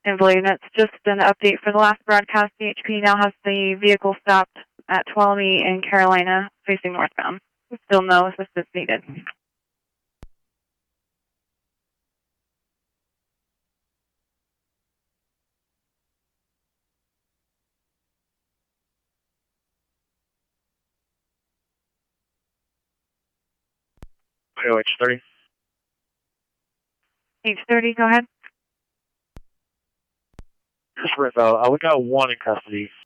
Invalid, that's just an update for the last broadcast. DHP now has the vehicle stopped at Tuolumne in Carolina, facing northbound. Still no assistance needed. H30. H30, go ahead. Just right now, we got one in custody.